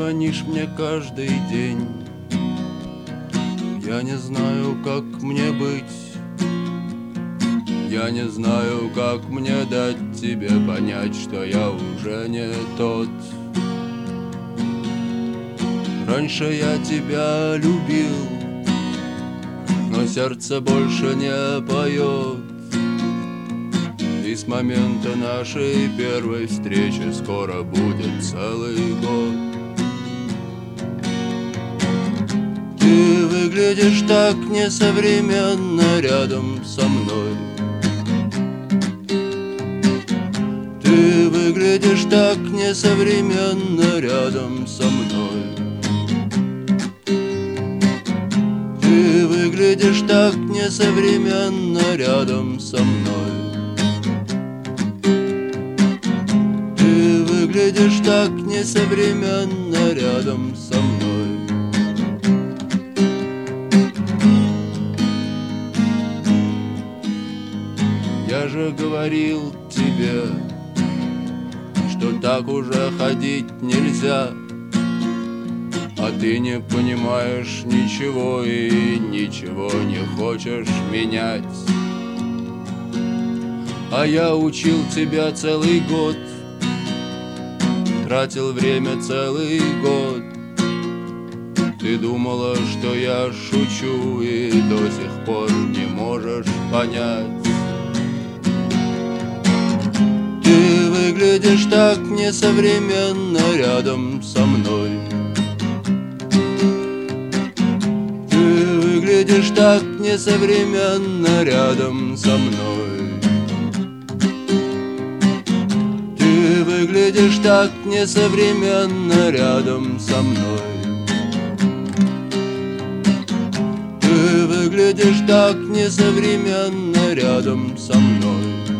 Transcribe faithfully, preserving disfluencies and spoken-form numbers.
звонишь мне каждый день. Я не знаю, как мне быть. Я не знаю, как мне дать тебе понять, что я уже не тот. Раньше я тебя любил, но сердце больше не поет. И с момента нашей первой встречи скоро будет целый год. Ты выглядишь так несовременно рядом со мной. Ты выглядишь так несовременно рядом со мной. Ты выглядишь так несовременно рядом со мной. Ты выглядишь так несовременно рядом со мной. Я же говорил тебе, что так уже ходить нельзя, а ты не понимаешь ничего и ничего не хочешь менять. А я учил тебя целый год, тратил время целый год. Ты думала, что я шучу, и до сих пор не можешь понять. Ты выглядишь так несовременно рядом со мной. Ты выглядишь так несовременно рядом со мной. Ты выглядишь так несовременно рядом со мной. Ты выглядишь так несовременно рядом со мной.